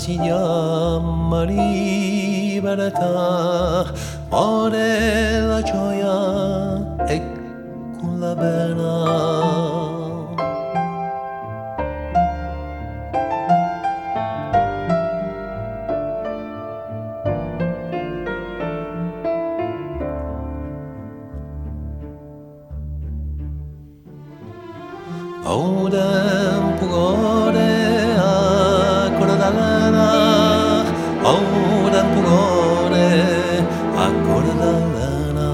si chiama libertà, muore la gioia e con la pena. O tempo gore ancora dall'ana, o tempo gore ancora dall'ana.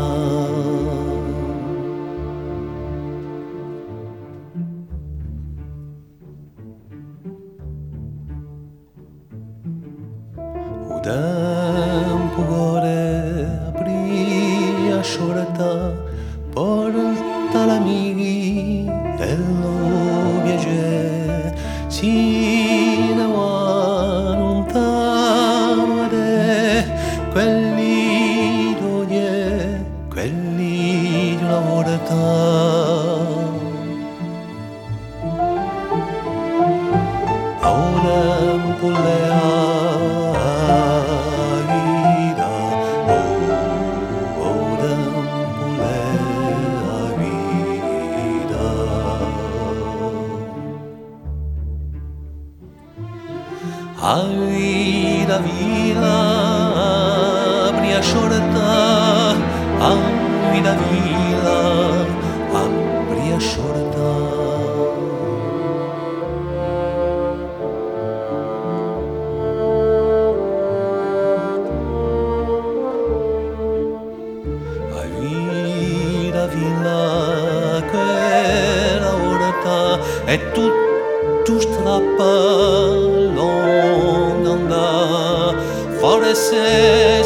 O tempo gore aprì a sciorta porta l'amici e lo piace si ne va lontano de quelli d'ogni, quelli di una volta. Ora un po' le vita, ora un po' le vita. A vida vila, apri a sciorta, a vida vila, apri a sciorta. La villa quella orta è tutto strappa longa, forse